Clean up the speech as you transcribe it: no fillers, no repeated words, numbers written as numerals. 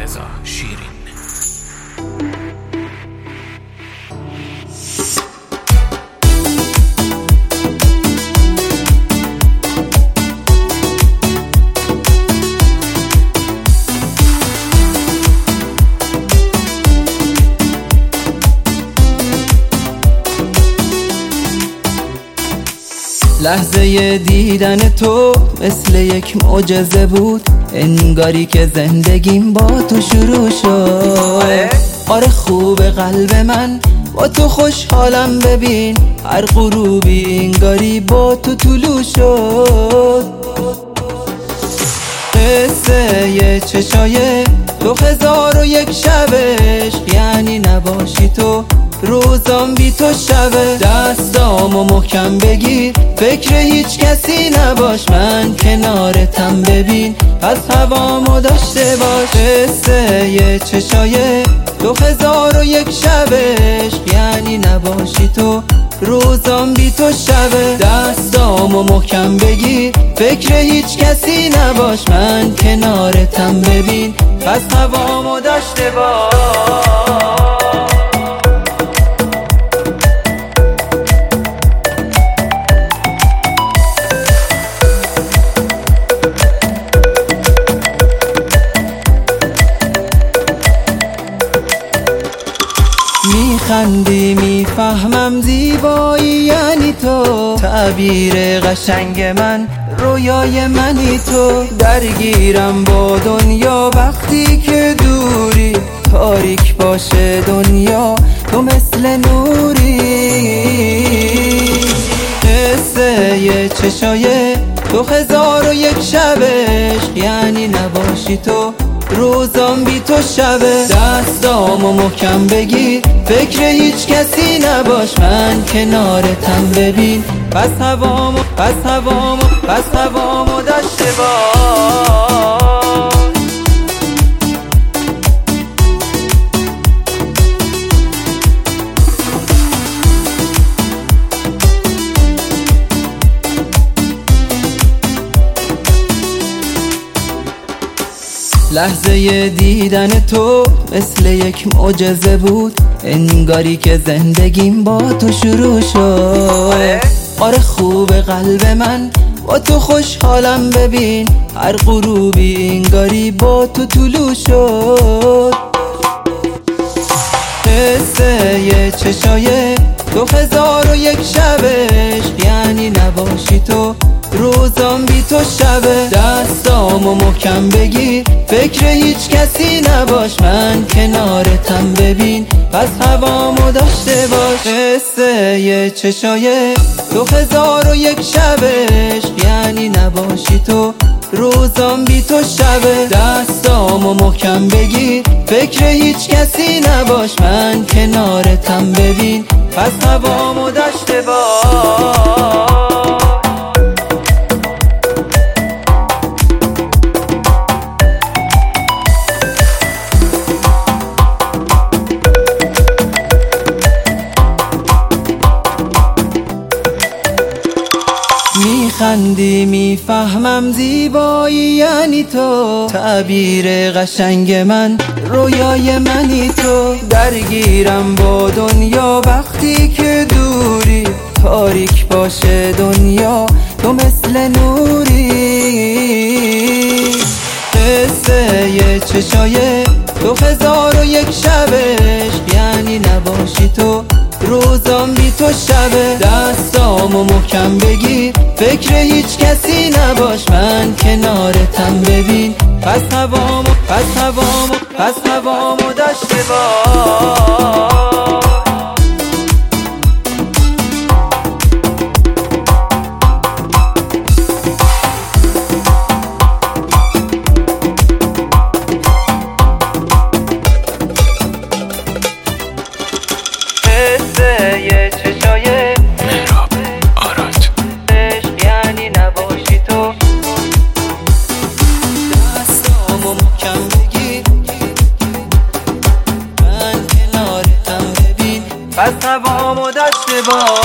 رضا شیرین. لحظه دیدن تو مثل یک معجزه بود، انگاری که زندگیم با تو شروع شد. آره خوب قلب من با تو خوشحالم، ببین هر غروبی انگاری با تو طلوع شد. قصه ی چشای تو 1001 شب عشق، یعنی نباشی تو روزام بی تو شبه. دستامو محکم بگیر، فکر هیچ کسی نباش، من کنارتم، ببین پس هوامو داشته باش. قصه ی چشای تو 1001 شب عشق، یعنی نباشی تو روزام بی تو شبه. دستامو محکم بگیر، فکر هیچ کسی نباش، من کنارتم، ببین پس هوامو داشته باش. میخندی میفهمم زیبایی یعنی تو، تعبیر قشنگ من رویای منی تو. درگیرم با دنیا وقتی که دوری، تاریک باشه دنیا تو مثل نوری. قصه ی چشای تو 1001 شب عشق، یعنی نباشی تو روزام بی تو شبه. دستامو محکم بگیر، فکر هیچ کسی نباش، من کنارتم، ببین پس هوامو داشته باش. لحظه دیدن تو مثل یک معجزه بود، انگاری که زندگیم با تو شروع شد. آره خوب قلب من با تو خوشحالم، ببین هر غروبی انگاری با تو طلوع شد. قصه ی چشای تو 1001 شب عشق، یعنی نباشی تو روزام بی تو شبه. دستامو محکم بگیر، فکر هیچ کسی نباش، من کنارتم، ببین پس هوامو داشته باش. قصه ی چشای تو 1001 شب عشق، یعنی نباشی تو روزام بی تو شبه. دستامو محکم بگیر، فکر هیچ کسی نباش، من کنارتم، ببین پس هوامو داشته باش. میخندی میفهمم زیبایی یعنی تو، تعبیر قشنگ من رویای منی تو. درگیرم با دنیا وقتی که دوری، تاریک باشه دنیا تو مثل نوری. قصه ی چشای تو 1001 شب عشق، یعنی نباشی تو روزام بی تو شبه. دستامو محکم بگیر، فکر هیچ کسی نباش، من کنارتم، ببین پس هوامو داشته باش. قصه ی چشای مهراب آراد، یعنی نباشی تو دستامو محکم بگیر، من کنارتم، ببین پس هوامو داشته باش.